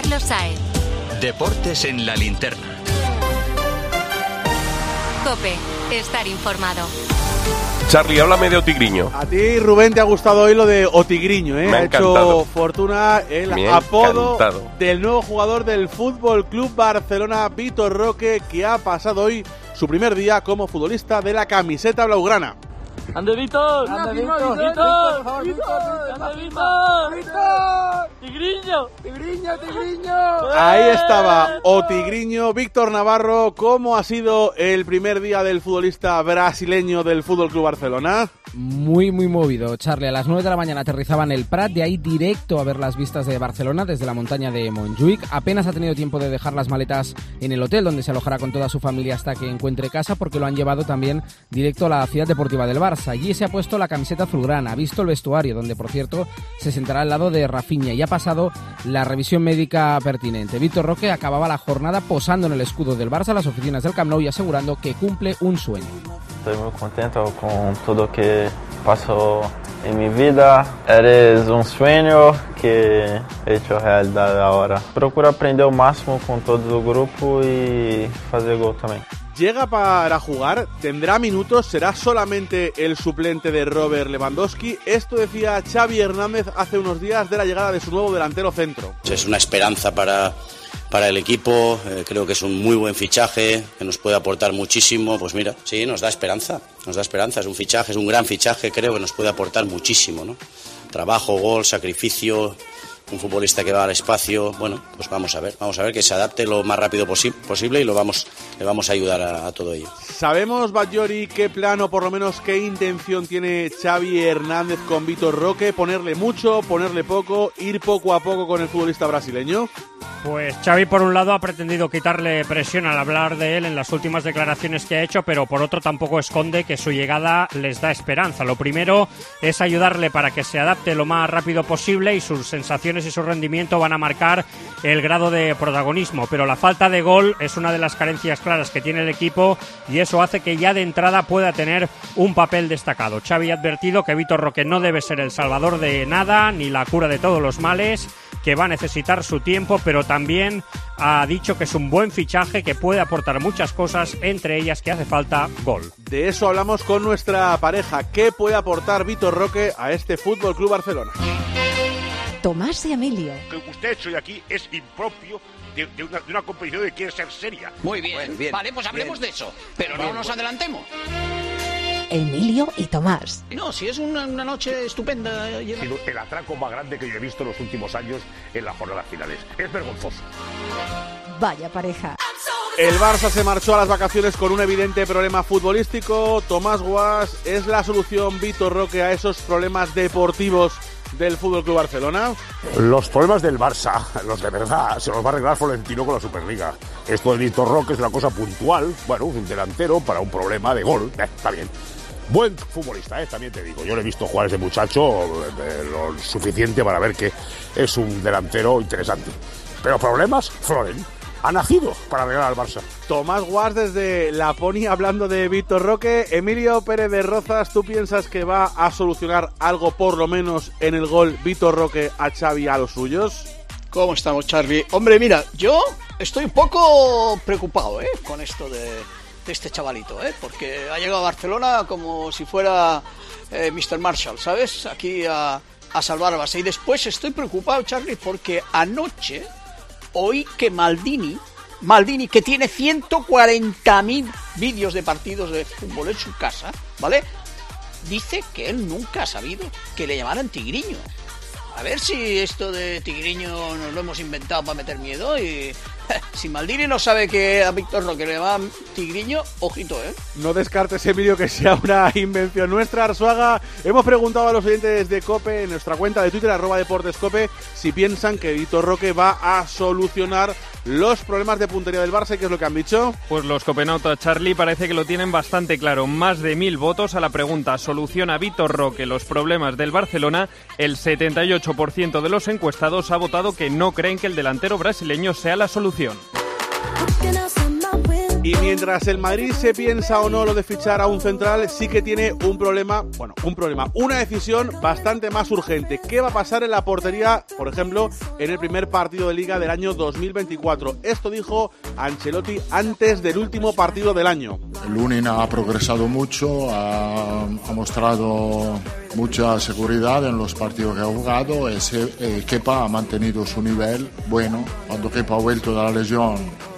Carlos Sáez. Deportes en la linterna. COPE. Estar informado. Charlie, háblame de Otigriño. A ti, Rubén, te ha gustado hoy lo de Otigriño, ¿eh? Me ha encantado. Hecho fortuna el apodo del nuevo jugador del Fútbol Club Barcelona, Vitor Roque, que ha pasado hoy su primer día como futbolista de la camiseta blaugrana. ¡Ande, Vitor! ¡Ande, Vitor! ¡Vitor! ¡Ande, Vitor! ¡Vitor! ¡Tigriño! ¡Tigriño, Tigriño! Ahí estaba Otigriño, Víctor Navarro. ¿Cómo ha sido el primer día del futbolista brasileño del Fútbol Club Barcelona? Muy movido, Charlie. A las 9 de la mañana aterrizaba en el Prat, de ahí directo a ver las vistas de Barcelona desde la montaña de Montjuïc. Apenas ha tenido tiempo de dejar las maletas en el hotel donde se alojará con toda su familia hasta que encuentre casa, porque lo han llevado también directo a la ciudad deportiva del Barça. Allí se ha puesto la camiseta azulgrana, ha visto el vestuario, donde por cierto se sentará al lado de Rafinha, y ha pasado la revisión médica pertinente. Vitor Roque acababa la jornada posando en el escudo del Barça a las oficinas del Camp Nou y asegurando que cumple un sueño. Estoy muy contento con todo que pasó en mi vida. Eres un sueño que he hecho realidad ahora. Procuro aprender al máximo con todo el grupo y hacer gol también. Llega para jugar, tendrá minutos, será solamente el suplente de Robert Lewandowski. Esto decía Xavi Hernández hace unos días de la llegada de su nuevo delantero centro. Es una esperanza para el equipo, creo que es un muy buen fichaje, que nos puede aportar muchísimo. Pues mira, sí, nos da esperanza, es un fichaje, es un gran fichaje, creo que nos puede aportar muchísimo, ¿no? Trabajo, gol, sacrificio, un futbolista que va al espacio. Bueno, pues vamos a ver que se adapte lo más rápido posible y le vamos a ayudar a todo ello. ¿Sabemos, Batllori, qué plan o por lo menos qué intención tiene Xavi Hernández con Vitor Roque? ¿Ponerle mucho, ponerle poco, ir poco a poco con el futbolista brasileño? Pues Xavi, por un lado, ha pretendido quitarle presión al hablar de él en las últimas declaraciones que ha hecho, pero por otro tampoco esconde que su llegada les da esperanza. Lo primero es ayudarle para que se adapte lo más rápido posible, y sus sensaciones y su rendimiento van a marcar el grado de protagonismo, pero la falta de gol es una de las carencias claras que tiene el equipo, y eso hace que ya de entrada pueda tener un papel destacado. Xavi ha advertido que Vitor Roque no debe ser el salvador de nada ni la cura de todos los males, que va a necesitar su tiempo, pero también ha dicho que es un buen fichaje que puede aportar muchas cosas, entre ellas que hace falta gol. De eso hablamos con nuestra pareja. ¿Qué puede aportar Vitor Roque a este Fútbol Club Barcelona? Tomás y Emilio. Lo que usted ha hecho aquí es impropio de una competición que quiere ser seria. Muy bien, bueno, bien, vale, pues hablemos de eso, pero no nos adelantemos. Emilio y Tomás. No, si es una noche estupenda. El atraco más grande que yo he visto en los últimos años en las jornadas finales. Es vergonzoso. Vaya pareja. El Barça se marchó a las vacaciones con un evidente problema futbolístico. Tomás Guas, ¿es la solución Vitor Roque a esos problemas deportivos del Fútbol Club Barcelona? Los problemas del Barça, los de verdad, se los va a arreglar Florentino con la Superliga. Esto de Vitor Roque es una cosa puntual. Bueno, un delantero para un problema de gol. Está bien. Buen futbolista, también te digo. Yo le he visto jugar a ese muchacho lo suficiente para ver que es un delantero interesante. Pero problemas, Floren ha nacido para arreglar al Barça. Tomás Guas desde La Pony hablando de Vitor Roque. Emilio Pérez de Rozas, ¿tú piensas que va a solucionar algo por lo menos en el gol Vitor Roque a Xavi a los suyos? ¿Cómo estamos, Charlie? Hombre, mira, yo estoy un poco preocupado con esto de este chavalito, porque ha llegado a Barcelona como si fuera Mr. Marshall, ¿sabes? Aquí a salvar al Barça. Y después estoy preocupado, Charlie, porque anoche oí que Maldini, que tiene 140.000 vídeos de partidos de fútbol en su casa, ¿vale? Dice que él nunca ha sabido que le llamaran Tigriño. A ver si esto de Tigriño nos lo hemos inventado para meter miedo y... Si Maldini no sabe que a Vitor Roque le llaman Tigriño, ojito, No descartes, Emilio, que sea una invención nuestra. Arzuaga, hemos preguntado a los oyentes de COPE en nuestra cuenta de Twitter, @DeportesCope, si piensan que Vitor Roque va a solucionar los problemas de puntería del Barça. ¿Qué es lo que han dicho? Pues los copenautas, Charlie, parece que lo tienen bastante claro. Más de 1000 votos a la pregunta ¿soluciona Vitor Roque los problemas del Barcelona? El 78% de los encuestados ha votado que no creen que el delantero brasileño sea la solución. Y mientras el Madrid se piensa o no lo de fichar a un central, sí que tiene un problema, una decisión bastante más urgente. ¿Qué va a pasar en la portería, por ejemplo, en el primer partido de Liga del año 2024? Esto dijo Ancelotti antes del último partido del año. Lunin ha progresado mucho, ha mostrado mucha seguridad en los partidos que ha jugado. Kepa ha mantenido su nivel bueno. Cuando Kepa ha vuelto de la lesión,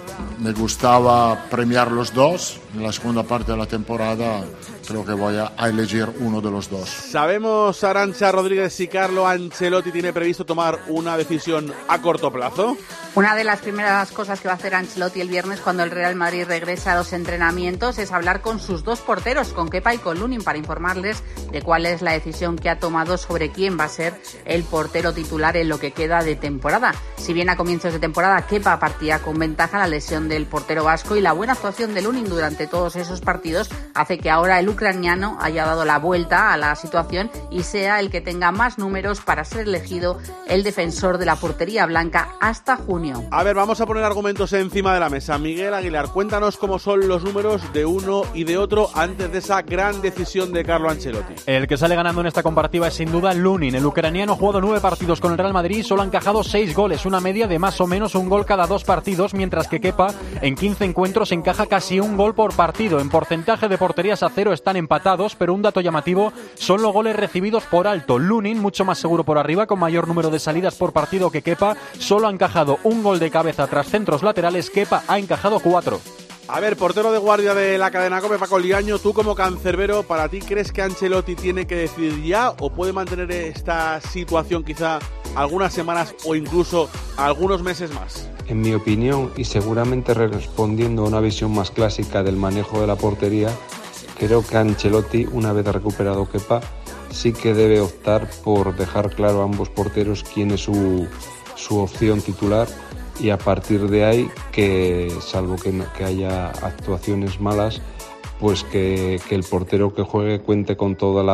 me gustaba premiar los dos. En la segunda parte de la temporada creo que voy a elegir uno de los dos. ¿Sabemos, Arantxa Rodríguez, si Carlo Ancelotti tiene previsto tomar una decisión a corto plazo? Una de las primeras cosas que va a hacer Ancelotti el viernes cuando el Real Madrid regrese a los entrenamientos es hablar con sus dos porteros, con Kepa y con Lunin, para informarles de cuál es la decisión que ha tomado sobre quién va a ser el portero titular en lo que queda de temporada. Si bien a comienzos de temporada Kepa partía con ventaja, la lesión del portero vasco y la buena actuación de Lunin durante todos esos partidos hace que ahora el ucraniano haya dado la vuelta a la situación y sea el que tenga más números para ser elegido el defensor de la portería blanca hasta junio. A ver, vamos a poner argumentos encima de la mesa. Miguel Aguilar, cuéntanos cómo son los números de uno y de otro antes de esa gran decisión de Carlo Ancelotti. El que sale ganando en esta comparativa es sin duda Lunin. El ucraniano ha jugado 9 partidos con el Real Madrid y solo ha encajado 6 goles, una media de más o menos un gol cada 2 partidos, mientras que Kepa en 15 encuentros encaja casi un gol por partido. En porcentaje de porterías a 0 están empatados, pero un dato llamativo son los goles recibidos por alto. Lunin, mucho más seguro por arriba, con mayor número de salidas por partido que Kepa, solo ha encajado un gol de cabeza tras centros laterales. Kepa ha encajado 4. A ver, portero de guardia de la cadena COPE, Paco Liaño, tú como cancerbero, ¿para ti crees que Ancelotti tiene que decidir ya o puede mantener esta situación quizá algunas semanas o incluso algunos meses más? En mi opinión, y seguramente respondiendo a una visión más clásica del manejo de la portería, creo que Ancelotti, una vez recuperado Kepa, sí que debe optar por dejar claro a ambos porteros quién es su opción titular, y a partir de ahí, que salvo que haya actuaciones malas, pues que el portero que juegue cuente con todo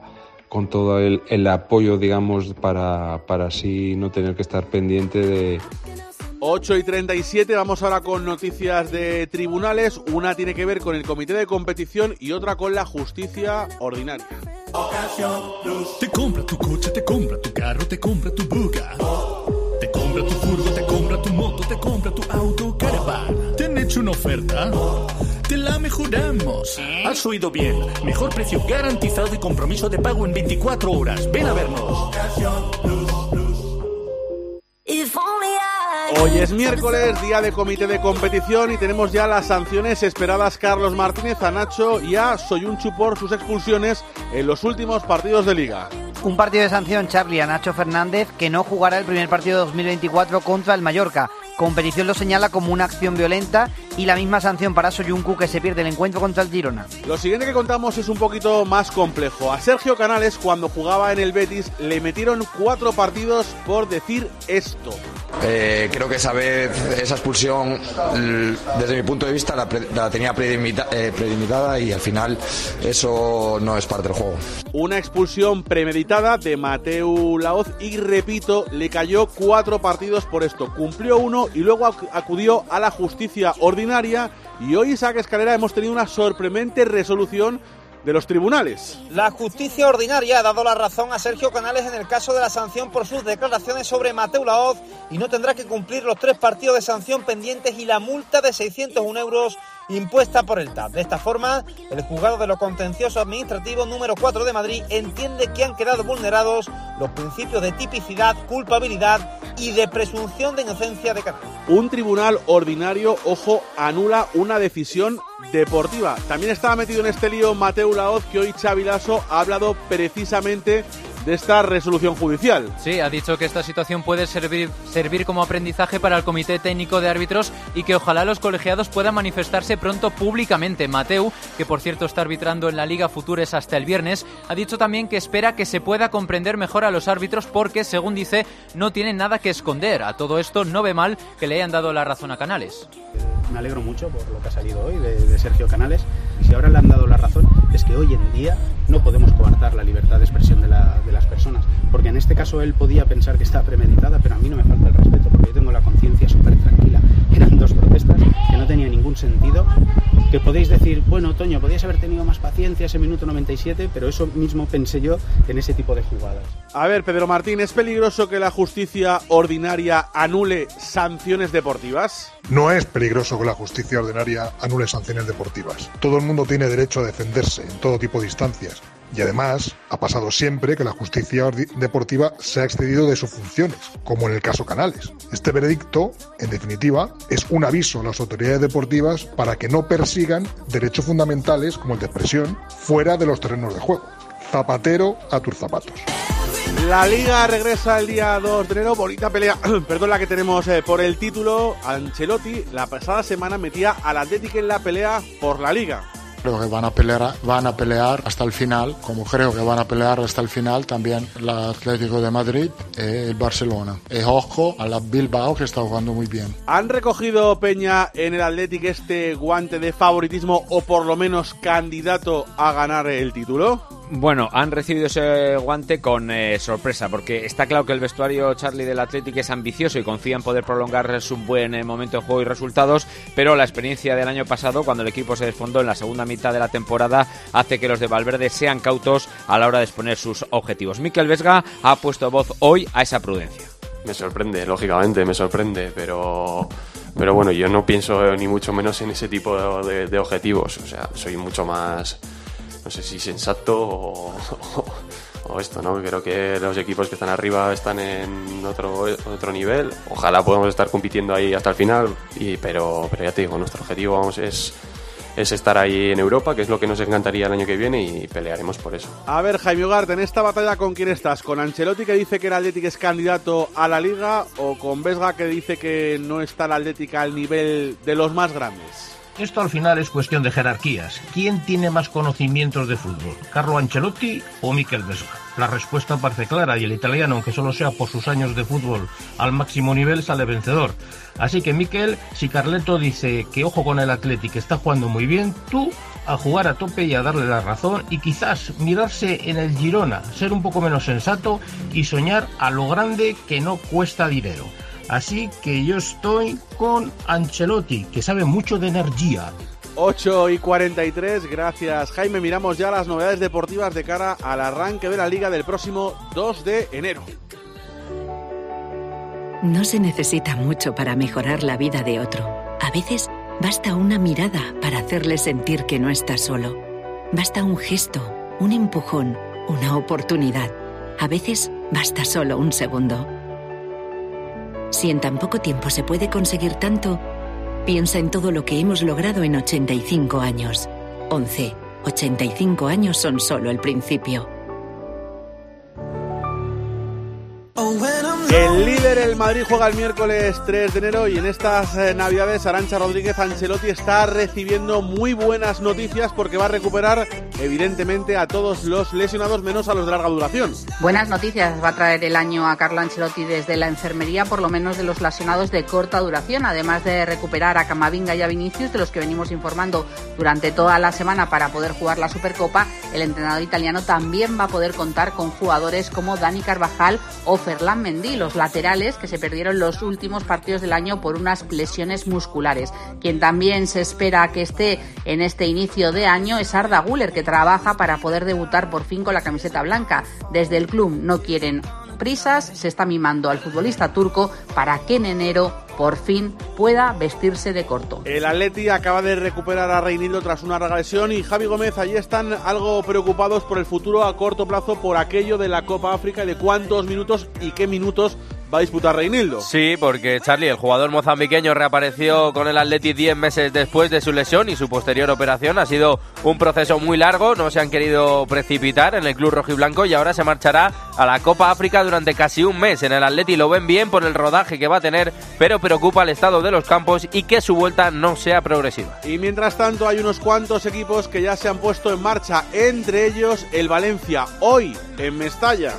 el apoyo, digamos, para así no tener que estar pendiente de... 8:37, vamos ahora con noticias de tribunales. Una tiene que ver con el comité de competición y otra con la justicia ordinaria. Te compra tu coche, te compra tu carro, te compra tu buga. Te compra tu furgo, te compra tu moto, te compra tu auto, caravan. ¿Te han hecho una oferta? Te la mejoramos. Has oído bien. Mejor precio garantizado y compromiso de pago en 24 horas. Ven a vernos. Hoy es miércoles, día de comité de competición, y tenemos ya las sanciones esperadas. Carlos Martínez, a Nacho y a Soyuncu por sus expulsiones en los últimos partidos de Liga. Un partido de sanción, Charlie, a Nacho Fernández, que no jugará el primer partido de 2024 contra el Mallorca. Competición lo señala como una acción violenta, y la misma sanción para Soyuncu, que se pierde el encuentro contra el Girona. Lo siguiente que contamos es un poquito más complejo. A Sergio Canales, cuando jugaba en el Betis, le metieron 4 partidos por decir esto. Creo que esa vez, esa expulsión, desde mi punto de vista, la tenía premeditada, y al final eso no es parte del juego. Una expulsión premeditada de Mateu Laoz, y repito, le cayó 4 partidos por esto. Cumplió 1 y luego acudió a la justicia ordinaria, y hoy, Isaac Escalera, hemos tenido una sorprendente resolución de los tribunales. La justicia ordinaria ha dado la razón a Sergio Canales en el caso de la sanción por sus declaraciones sobre Mateu Laoz, y no tendrá que cumplir los 3 partidos de sanción pendientes y la multa de 601 euros impuesta por el TAP. De esta forma, el juzgado de lo contencioso administrativo número 4 de Madrid entiende que han quedado vulnerados los principios de tipicidad, culpabilidad y de presunción de inocencia de Canales. Un tribunal ordinario, ojo, anula una decisión deportiva. También estaba metido en este lío Mateu Laoz, que hoy Xabi Laso ha hablado precisamente de esta resolución judicial. Sí, ha dicho que esta situación puede servir como aprendizaje para el Comité Técnico de Árbitros, y que ojalá los colegiados puedan manifestarse pronto públicamente. Mateu, que por cierto está arbitrando en la Liga Futures hasta el viernes, ha dicho también que espera que se pueda comprender mejor a los árbitros porque, según dice, no tienen nada que esconder. A todo esto no ve mal que le hayan dado la razón a Canales. Me alegro mucho por lo que ha salido hoy de Sergio Canales, y si ahora le han dado la razón es que hoy en día no podemos coartar la libertad de expresión de las personas, porque en este caso él podía pensar que estaba premeditada, pero a mí no me falta el respeto, porque yo tengo la conciencia súper tranquila. Eran 2 protestas que no tenían ningún sentido, que podéis decir, bueno, Toño, podías haber tenido más paciencia ese minuto 97, pero eso mismo pensé yo en ese tipo de jugadas. A ver, Pedro Martín, ¿es peligroso que la justicia ordinaria anule sanciones deportivas? No es peligroso que la justicia ordinaria anule sanciones deportivas. Todo el mundo tiene derecho a defenderse en todo tipo de instancias. Y además, ha pasado siempre que la justicia deportiva se ha excedido de sus funciones, como en el caso Canales. Este veredicto, en definitiva, es un aviso a las autoridades deportivas para que no persigan derechos fundamentales como el de expresión fuera de los terrenos de juego. Zapatero a tus zapatos. La Liga regresa el día 2 de enero, bonita pelea, perdón, la que tenemos por el título. Ancelotti la pasada semana metía al Athletic en la pelea por la Liga. Creo que van a pelear hasta el final, como creo que van a pelear hasta el final también el Atlético de Madrid y el Barcelona. Ojo a la Bilbao, que está jugando muy bien. ¿Han recogido, Peña, en el Athletic este guante de favoritismo o por lo menos candidato a ganar el título? Bueno, han recibido ese guante con sorpresa, porque está claro que el vestuario, Charlie, del Athletic es ambicioso y confía en poder prolongar su buen momento de juego y resultados, pero la experiencia del año pasado, cuando el equipo se desfondó en la segunda mitad de la temporada, hace que los de Valverde sean cautos a la hora de exponer sus objetivos. Mikel Vesga ha puesto voz hoy a esa prudencia. Me sorprende, lógicamente, me sorprende, pero bueno, yo no pienso ni mucho menos en ese tipo de objetivos. O sea, soy mucho más, no sé si sensato o esto, ¿no? Creo que los equipos que están arriba están en otro nivel. Ojalá podamos estar compitiendo ahí hasta el final, pero ya te digo, nuestro objetivo es estar ahí en Europa, que es lo que nos encantaría el año que viene, y pelearemos por eso. A ver, Jaime Ugarte, en esta batalla, ¿con quién estás? ¿Con Ancelotti, que dice que el Athletic es candidato a la Liga, o con Vesga, que dice que no está el Athletic al nivel de los más grandes? Esto al final es cuestión de jerarquías. ¿Quién tiene más conocimientos de fútbol? ¿Carlo Ancelotti o Mikel Vesga? La respuesta parece clara y el italiano, aunque solo sea por sus años de fútbol al máximo nivel, sale vencedor. Así que Mikel, si Carleto dice que ojo con el Athletic, que está jugando muy bien, tú a jugar a tope y a darle la razón, y quizás mirarse en el Girona, ser un poco menos sensato y soñar a lo grande, que no cuesta dinero. Así que yo estoy con Ancelotti, que sabe mucho de energía. 8:43, gracias Jaime. Miramos ya las novedades deportivas de cara al arranque de la Liga del próximo 2 de enero. No se necesita mucho para mejorar la vida de otro. A veces basta una mirada para hacerle sentir que no está solo. Basta un gesto, un empujón, una oportunidad. A veces basta solo un segundo. Si en tan poco tiempo se puede conseguir tanto, piensa en todo lo que hemos logrado en 85 años. 85 años son solo el principio. El líder, el Madrid, juega el miércoles 3 de enero y en estas navidades Arantxa Rodríguez, Ancelotti está recibiendo muy buenas noticias porque va a recuperar evidentemente a todos los lesionados menos a los de larga duración. Buenas noticias va a traer el año a Carlo Ancelotti desde la enfermería, por lo menos de los lesionados de corta duración, además de recuperar a Camavinga y a Vinicius, de los que venimos informando durante toda la semana para poder jugar la Supercopa. El entrenador italiano también va a poder contar con jugadores como Dani Carvajal o Ferland Mendy, los laterales que se perdieron los últimos partidos del año por unas lesiones musculares. Quien también se espera que esté en este inicio de año es Arda Güler, que trabaja para poder debutar por fin con la camiseta blanca. Desde el club no quieren prisas, se está mimando al futbolista turco para que en enero por fin pueda vestirse de corto. El Atleti acaba de recuperar a Reinildo tras una larga lesión y Javi Gómez, allí están algo preocupados por el futuro a corto plazo por aquello de la Copa África y de cuántos minutos y qué minutos va a disputar Reinildo. Sí, porque Charlie, el jugador mozambiqueño, reapareció con el Atleti 10 meses después de su lesión y su posterior operación. Ha sido un proceso muy largo, no se han querido precipitar en el club rojiblanco y ahora se marchará a la Copa África durante casi un mes. En el Atleti lo ven bien por el rodaje que va a tener, pero preocupa el estado de los campos y que su vuelta no sea progresiva. Y mientras tanto hay unos cuantos equipos que ya se han puesto en marcha, entre ellos el Valencia, hoy en Mestalla.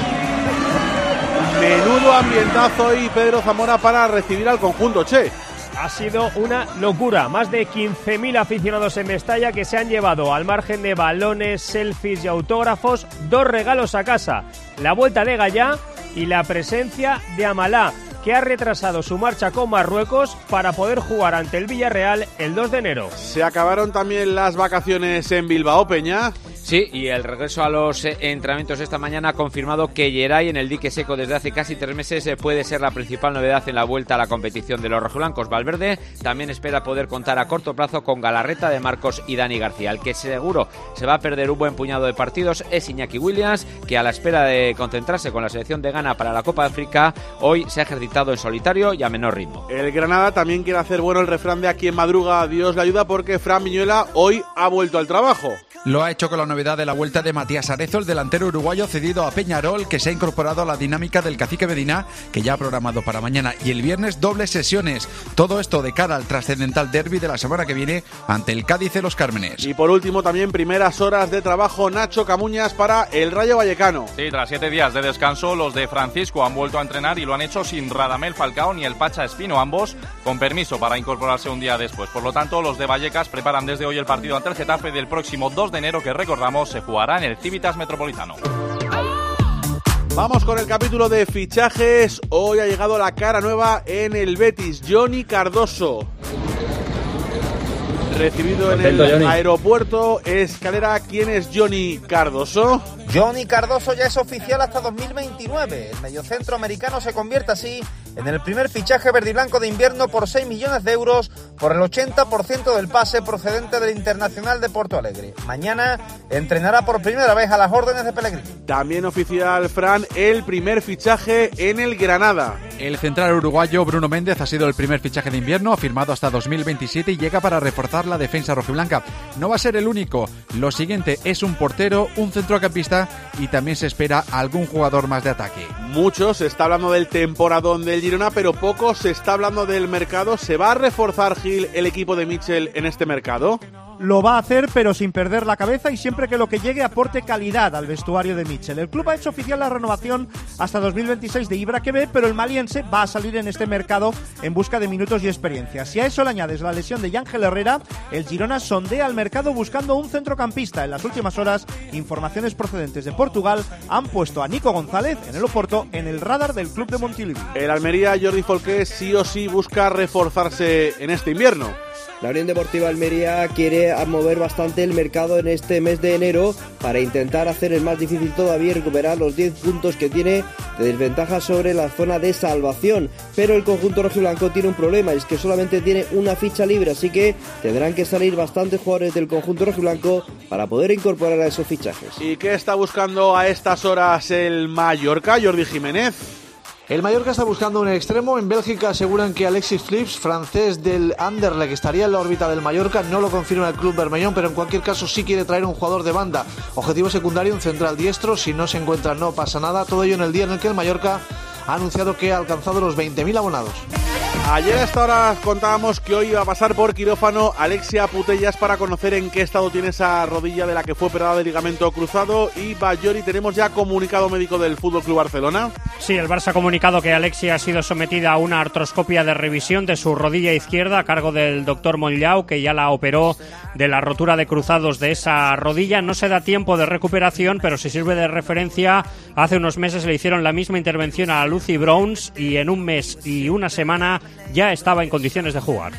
Menudo ambientazo hoy, Pedro Zamora, para recibir al conjunto, che. ha sido una locura. Más de 15.000 aficionados en Mestalla que se han llevado, al margen de balones, selfies y autógrafos, 2 regalos a casa: la vuelta de Gallá y la presencia de Amalá, que ha retrasado su marcha con Marruecos para poder jugar ante el Villarreal el 2 de enero. Se acabaron también las vacaciones en Bilbao, Peña. Sí, y el regreso a los entrenamientos esta mañana ha confirmado que Geray, en el dique seco desde hace casi 3 meses, puede ser la principal novedad en la vuelta a la competición de los rojiblancos. Valverde también espera poder contar a corto plazo con Galarreta, De Marcos y Dani García. El que seguro se va a perder un buen puñado de partidos es Iñaki Williams, que a la espera de concentrarse con la selección de Ghana para la Copa de África, hoy se ha ejercitado en solitario y a menor ritmo. El Granada también quiere hacer bueno el refrán de a quien madruga Dios le ayuda, porque Fran Viñuela hoy ha vuelto al trabajo. Lo ha hecho con la novedad de la vuelta de Matías Arezo, el delantero uruguayo cedido a Peñarol, que se ha incorporado a la dinámica del Cacique Medina, que ya ha programado para mañana y el viernes dobles sesiones. Todo esto de cara al trascendental derbi de la semana que viene ante el Cádiz de los Cármenes. Y por último, también primeras horas de trabajo Nacho Camuñas para el Rayo Vallecano. Sí, tras 7 días de descanso, los de Francisco han vuelto a entrenar y lo han hecho sin Radamel Falcao ni el Pacha Espino, ambos con permiso para incorporarse un día después. Por lo tanto, los de Vallecas preparan desde hoy el partido ante el Getafe del próximo 2 de enero, que recordamos se jugará en el Civitas Metropolitano. Vamos con el capítulo de fichajes. Hoy ha llegado la cara nueva en el Betis, Johnny Cardoso. Recibido en el aeropuerto Escalera. ¿Quién es Johnny Cardoso? Johnny Cardoso ya es oficial hasta 2029. El mediocentro americano se convierte así en el primer fichaje verdiblanco de invierno por 6 millones de euros por el 80% del pase procedente del Internacional de Porto Alegre. Mañana entrenará por primera vez a las órdenes de Pellegrini. También oficial, Fran, el primer fichaje en el Granada. El central uruguayo Bruno Méndez ha sido el primer fichaje de invierno, firmado hasta 2027 y llega para reforzar la defensa rojiblanca. No va a ser el único. Lo siguiente es un portero, un centrocampista y también se espera algún jugador más de ataque. Mucho se está hablando del temporadón del Girona, pero poco se está hablando del mercado. ¿Se va a reforzar, Gil, el equipo de Mitchell en este mercado? Lo va a hacer, pero sin perder la cabeza y siempre que lo que llegue aporte calidad al vestuario de Mitchell. El club ha hecho oficial la renovación hasta 2026 de Ibra Kebe, pero el maliense va a salir en este mercado en busca de minutos y experiencia. Si a eso le añades la lesión de Yángel Herrera, el Girona sondea al mercado buscando un centrocampista. En las últimas horas, informaciones procedentes de Portugal han puesto a Nico González en el Oporto en el radar del club de Montilivi. El Almería, Jordi Folqué, sí o sí busca reforzarse en este invierno. La Unión Deportiva Almería quiere mover bastante el mercado en este mes de enero para intentar hacer el más difícil todavía y recuperar los 10 puntos que tiene de desventaja sobre la zona de salvación. Pero el conjunto rojiblanco tiene un problema, es que solamente tiene una ficha libre, así que tendrán que salir bastantes jugadores del conjunto rojiblanco para poder incorporar a esos fichajes. ¿Y qué está buscando a estas horas el Mallorca, Jordi Jiménez? El Mallorca está buscando un extremo. En Bélgica aseguran que Alexis Flips, francés del Anderlecht, estaría en la órbita del Mallorca. No lo confirma el club bermellón, pero en cualquier caso sí quiere traer un jugador de banda. Objetivo secundario, un central diestro. Si no se encuentra, no pasa nada. Todo ello en el día en el que el Mallorca ha anunciado que ha alcanzado los 20.000 abonados. Ayer a esta hora contábamos que hoy iba a pasar por quirófano Alexia Putellas para conocer en qué estado tiene esa rodilla de la que fue operada de ligamento cruzado. Y Bayori, tenemos ya comunicado médico del FC Barcelona. Sí, el Barça ha comunicado que Alexia ha sido sometida a una artroscopia de revisión de su rodilla izquierda a cargo del doctor Monllau, que ya la operó de la rotura de cruzados de esa rodilla. No se da tiempo de recuperación, pero si sirve de referencia, hace unos meses le hicieron la misma intervención a Lucy Browns y en un mes y una semana ya estaba en condiciones de jugar.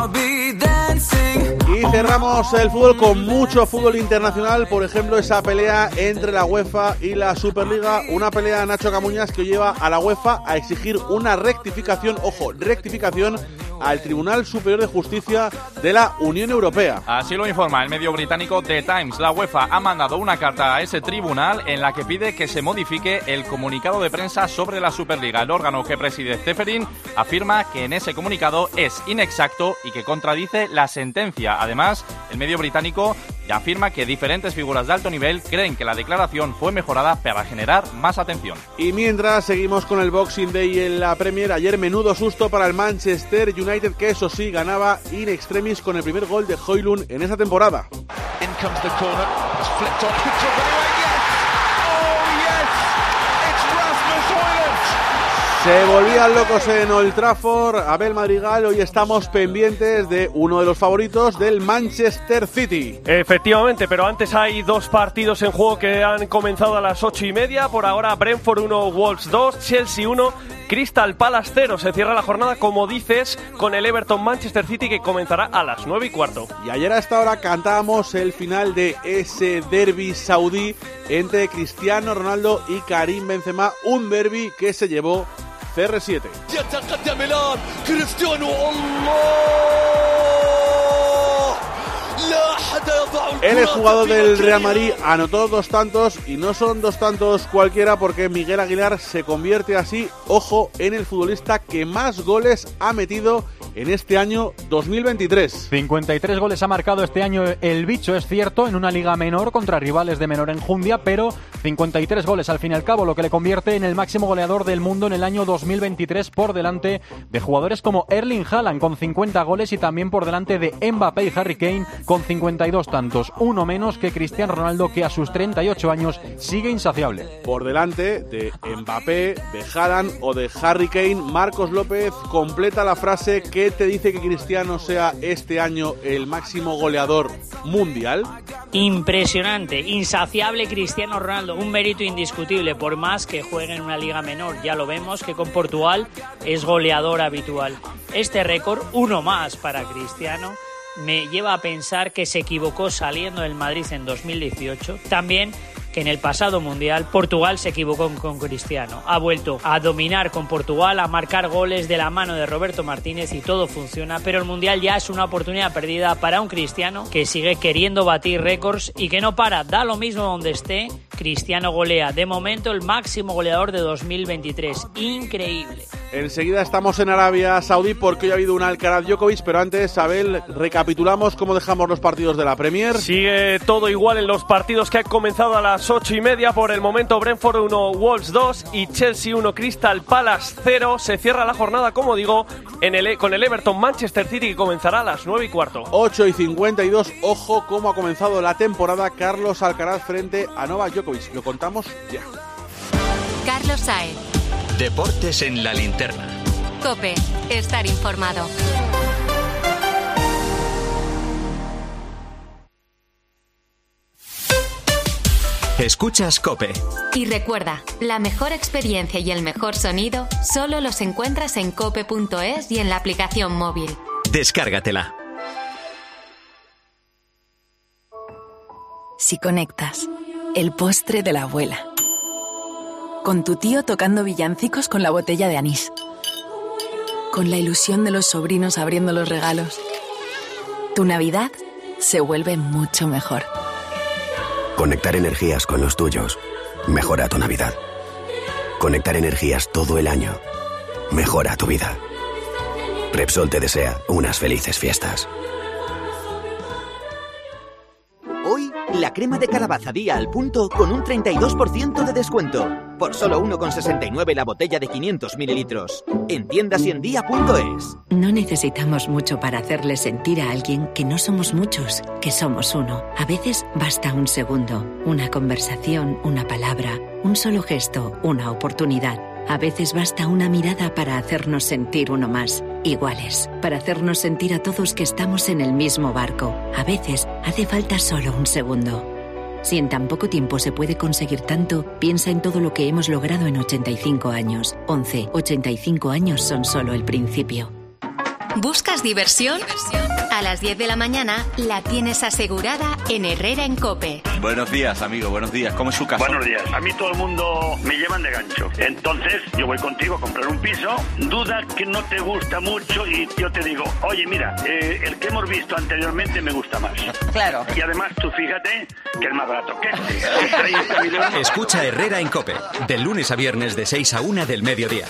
Y cerramos el fútbol con mucho fútbol internacional, por ejemplo esa pelea entre la UEFA y la Superliga, una pelea, Nacho Camuñas, que lleva a la UEFA a exigir una rectificación, ojo, rectificación al Tribunal Superior de Justicia de la Unión Europea. Así lo informa el medio británico The Times. La UEFA ha mandado una carta a ese tribunal en la que pide que se modifique el comunicado de prensa sobre la Superliga. El órgano que preside Ceferin afirma que en ese comunicado es inexacto y que contradice la sentencia. Además, el medio británico ya afirma que diferentes figuras de alto nivel creen que la declaración fue mejorada para generar más atención. Y mientras seguimos con el Boxing Day en la Premier, ayer menudo susto para el Manchester United, que eso sí ganaba in extremis con el primer gol de Højlund en esa temporada. In comes the corner, it's flicked on, picked up anyway, yes! Oh yes! It's Rasmus Højlund! Se volvían locos en Old Trafford. Abel Madrigal, hoy estamos pendientes de uno de los favoritos del Manchester City. Efectivamente, pero antes hay dos partidos en juego que han comenzado a las 8:30. Por ahora, Brentford 1, Wolves 2, Chelsea 1, Crystal Palace 0. Se cierra la jornada, como dices, con el Everton Manchester City, que comenzará a las 9:15. Y ayer a esta hora cantábamos el final de ese derbi saudí entre Cristiano Ronaldo y Karim Benzema, un derbi que se llevó CR7. يتقدم الآن كريستيانو الله لا أحد يضع El exjugador del Real Madrid anotó 2 tantos y no son 2 tantos cualquiera, porque Miguel Aguilar se convierte así, ojo, en el futbolista que más goles ha metido en este año 2023. 53 goles ha marcado este año el bicho, es cierto, en una liga menor contra rivales de menor enjundia, pero 53 goles al fin y al cabo, lo que le convierte en el máximo goleador del mundo en el año 2023, por delante de jugadores como Erling Haaland con 50 goles y también por delante de Mbappé y Harry Kane con 52 tantos, uno menos que Cristiano Ronaldo, que a sus 38 años sigue insaciable. Por delante de Mbappé, de Haaland o de Harry Kane, Marcos López completa la frase: ¿qué te dice que Cristiano sea este año el máximo goleador mundial? Impresionante, insaciable Cristiano Ronaldo, un mérito indiscutible, por más que juegue en una liga menor. Ya lo vemos que con Portugal es goleador habitual. Este récord, uno más para Cristiano, me lleva a pensar que se equivocó saliendo del Madrid en 2018. También que en el pasado Mundial Portugal se equivocó con Cristiano. Ha vuelto a dominar con Portugal, a marcar goles de la mano de Roberto Martínez y todo funciona, pero el Mundial ya es una oportunidad perdida para un Cristiano que sigue queriendo batir récords y que no para, da lo mismo donde esté. Cristiano golea, de momento el máximo goleador de 2023. Increíble. Enseguida estamos en Arabia Saudí porque hoy ha habido un Alcaraz-Djokovic, pero antes, Abel, recapitulamos cómo dejamos los partidos de la Premier. Sigue todo igual en los partidos que han comenzado a las 8:30. Por el momento, Brentford 1, Wolves 2 y Chelsea 1, Crystal Palace 0. Se cierra la jornada, como digo, con el Everton Manchester City, que comenzará a las 9:15. 8:52. Ojo cómo ha comenzado la temporada. Carlos Alcaraz frente a Novak Djokovic. Lo contamos ya. Carlos Saez. Deportes en la linterna. COPE. Estar informado. Escuchas COPE. Y recuerda, la mejor experiencia y el mejor sonido solo los encuentras en cope.es y en la aplicación móvil. Descárgatela. Si conectas, el postre de la abuela. Con tu tío tocando villancicos con la botella de anís. Con la ilusión de los sobrinos abriendo los regalos. Tu Navidad se vuelve mucho mejor. Conectar energías con los tuyos mejora tu Navidad. Conectar energías todo el año mejora tu vida. Repsol te desea unas felices fiestas. Hoy, la crema de calabaza día al punto con un 32% de descuento. Por solo 1,69 la botella de 500 mililitros. En tiendas y en día.es. No necesitamos mucho para hacerle sentir a alguien que no somos muchos, que somos uno. A veces basta un segundo, una conversación, una palabra, un solo gesto, una oportunidad. A veces basta una mirada para hacernos sentir uno más, iguales, para hacernos sentir a todos que estamos en el mismo barco. A veces hace falta solo un segundo. Si en tan poco tiempo se puede conseguir tanto, piensa en todo lo que hemos logrado en 85 años. 85 años son solo el principio. ¿Buscas diversión? A las 10 de la mañana la tienes asegurada en Herrera en COPE. Buenos días, amigo, buenos días. ¿Cómo es su casa? Buenos días. A mí todo el mundo me llevan de gancho. Entonces, yo voy contigo a comprar un piso, duda que no te gusta mucho y yo te digo, oye, mira, el que hemos visto anteriormente me gusta más. Claro. Y además, tú fíjate que es más barato que este. Escucha Herrera en COPE, de lunes a viernes de 6 a 1 del mediodía.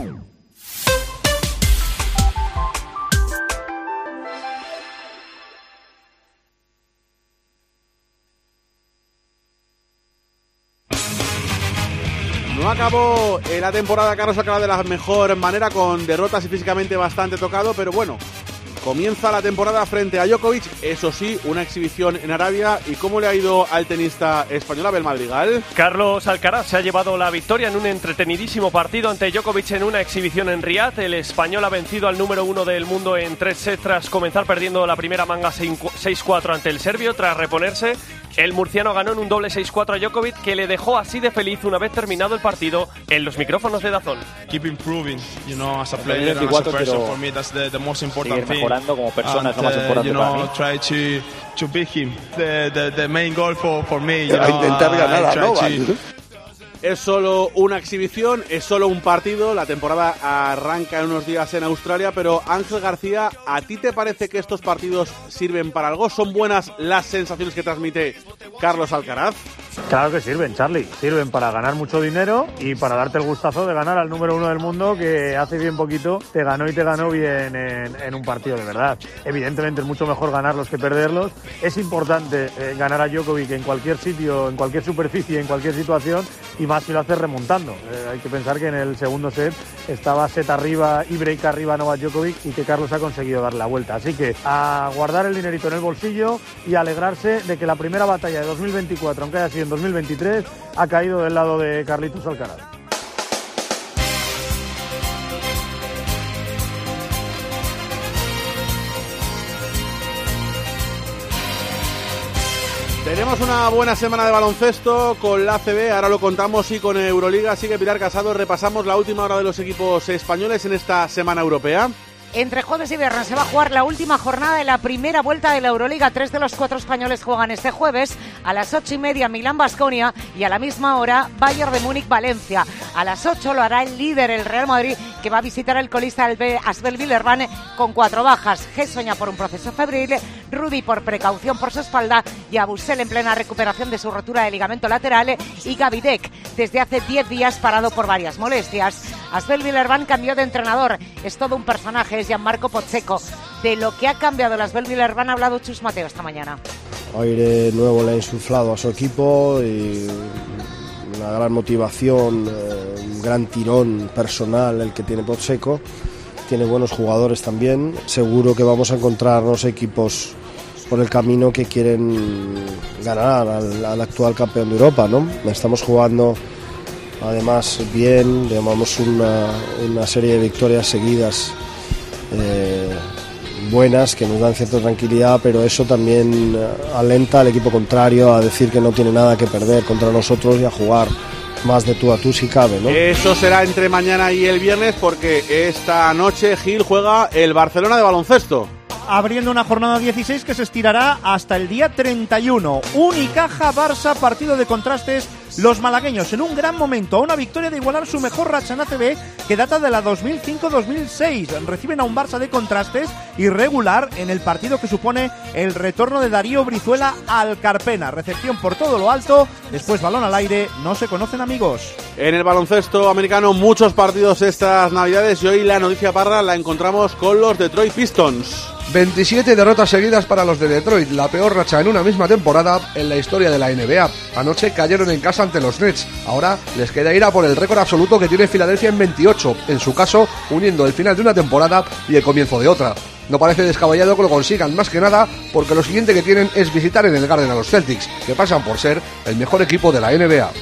No acabó la temporada Carlos Alcaraz de la mejor manera, con derrotas y físicamente bastante tocado, pero bueno, comienza la temporada frente a Djokovic, eso sí, una exhibición en Arabia. ¿Y cómo le ha ido al tenista español Abel Madrigal? Carlos Alcaraz se ha llevado la victoria en un entretenidísimo partido ante Djokovic en una exhibición en Riad. El español ha vencido al número 1 del mundo en 3 sets tras comenzar perdiendo la primera manga 6-4 ante el serbio. Tras reponerse, el murciano ganó en un doble 6-4 a Djokovic, que le dejó así de feliz una vez terminado el partido en los micrófonos de DAZN. Keep improving, as a player and as a person. For me, that's the most important thing. Mejorando como persona es lo más importante para mí. Try to beat him. The main goal for me. Intentar ganar a Novak. Es solo una exhibición, es solo un partido. La temporada arranca en unos días en Australia, pero Ángel García, ¿a ti te parece que estos partidos sirven para algo? ¿Son buenas las sensaciones que transmite Carlos Alcaraz? Claro que sirven, Charlie. Sirven para ganar mucho dinero y para darte el gustazo de ganar al número 1 del mundo, que hace bien poquito te ganó bien en un partido de verdad. Evidentemente es mucho mejor ganarlos que perderlos. Es importante ganar a Djokovic en cualquier sitio, en cualquier superficie, en cualquier situación, y más si lo haces remontando. Hay que pensar que en el segundo set estaba set arriba y break arriba Novak Djokovic, y que Carlos ha conseguido dar la vuelta. Así que a guardar el dinerito en el bolsillo y a alegrarse de que la primera batalla de 2024, aunque haya sido en 2023, ha caído del lado de Carlitos Alcaraz. Tenemos una buena semana de baloncesto con la ACB, ahora lo contamos, y con Euroliga. Así que, Pilar Casado, repasamos la última hora de los equipos españoles en esta semana europea. Entre jueves y viernes se va a jugar la última jornada de la primera vuelta de la Euroliga. 3 de los 4 españoles juegan este jueves. A las 8:30 Milán-Baskonia, y a la misma hora Bayern de Múnich-Valencia. A las 8 lo hará el líder, el Real Madrid, que va a visitar el colista Asbel Villeurbanne con 4 bajas. Gessoña por un proceso febril, Rudy por precaución por su espalda, y Abusel en plena recuperación de su rotura de ligamento lateral, y Gavidec desde hace 10 días parado por varias molestias. Asbel Villeurbanne cambió de entrenador, es todo un personaje, es Gianmarco Pozzecco. De lo que ha cambiado el Asbel Villeurbanne ha hablado Chus Mateo esta mañana. Aire nuevo le ha insuflado a su equipo y una gran motivación, un gran tirón personal el que tiene Pozzecco. Tiene buenos jugadores también. Seguro que vamos a encontrarnos equipos por el camino que quieren ganar al actual campeón de Europa, ¿no? Estamos jugando además bien, llevamos una serie de victorias seguidas buenas que nos dan cierta tranquilidad, pero eso también alenta al equipo contrario a decir que no tiene nada que perder contra nosotros y a jugar más de tú a tú si cabe, ¿no? Eso será entre mañana y el viernes, porque esta noche Gil juega el Barcelona de baloncesto, abriendo una jornada 16 que se estirará hasta el día 31. Unicaja-Barça, partido de contrastes. Los malagueños en un gran momento, a una victoria de igualar su mejor racha en ACB, que data de la 2005-2006. Reciben a un Barça de contrastes irregular en el partido que supone el retorno de Darío Brizuela al Carpena. Recepción por todo lo alto, después balón al aire, no se conocen, amigos. En el baloncesto americano, muchos partidos estas navidades, y hoy la noticia parra la encontramos con los Detroit Pistons. 27 derrotas seguidas para los de Detroit, la peor racha en una misma temporada en la historia de la NBA. Anoche cayeron en casa ante los Nets. Ahora les queda ir a por el récord absoluto que tiene Filadelfia en 28, en su caso uniendo el final de una temporada y el comienzo de otra. No parece descabellado que lo consigan, más que nada porque lo siguiente que tienen es visitar en el Garden a los Celtics, que pasan por ser el mejor equipo de la NBA.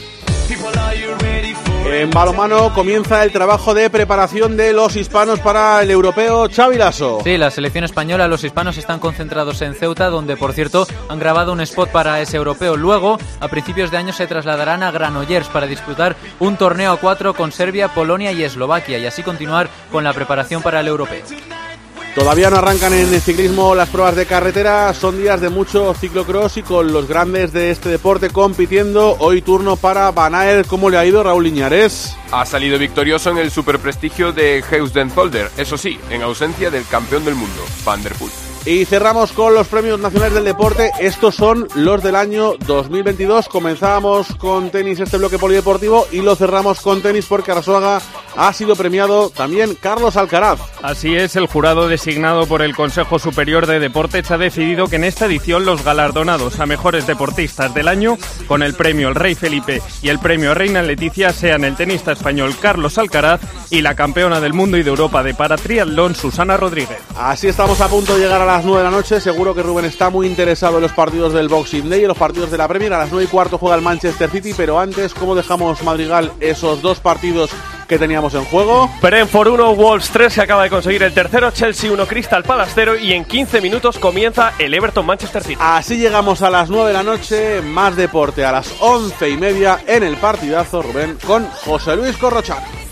En balonmano comienza el trabajo de preparación de los hispanos para el europeo. Xavi Lasso. Sí, la selección española, los hispanos están concentrados en Ceuta, donde por cierto han grabado un spot para ese europeo. Luego, a principios de año, se trasladarán a Granollers para disputar un torneo a 4 con Serbia, Polonia y Eslovaquia, y así continuar con la preparación para el europeo. Todavía no arrancan en el ciclismo las pruebas de carretera, son días de mucho ciclocross y con los grandes de este deporte compitiendo. Hoy turno para Van Aert. ¿Cómo le ha ido, Raúl Iñárez? Ha salido victorioso en el superprestigio de Heusden-Zolder, eso sí, en ausencia del campeón del mundo, Van der Poel. Y cerramos con los premios nacionales del deporte. Estos son los del año 2022. Comenzábamos con tenis este bloque polideportivo y lo cerramos con tenis porque Arzuaga ha sido premiado también Carlos Alcaraz. Así es, el jurado designado por el Consejo Superior de Deportes ha decidido que en esta edición los galardonados a mejores deportistas del año, con el premio El Rey Felipe y el premio Reina Leticia, sean el tenista español Carlos Alcaraz y la campeona del mundo y de Europa de paratriatlón Susana Rodríguez. Así estamos a punto de llegar a las 9 de la noche. Seguro que Rubén está muy interesado en los partidos del Boxing Day y los partidos de la Premier. A las 9:15 juega el Manchester City, pero antes, ¿cómo dejamos, Madrigal, esos dos partidos que teníamos en juego? Brentford 1, Wolves 3, que acaba de conseguir el tercero, Chelsea 1, Crystal Palace 0, y en 15 minutos comienza el Everton Manchester City. Así llegamos a las 9 de la noche, más deporte a las 11:30 en el partidazo, Rubén, con José Luis Corrochano.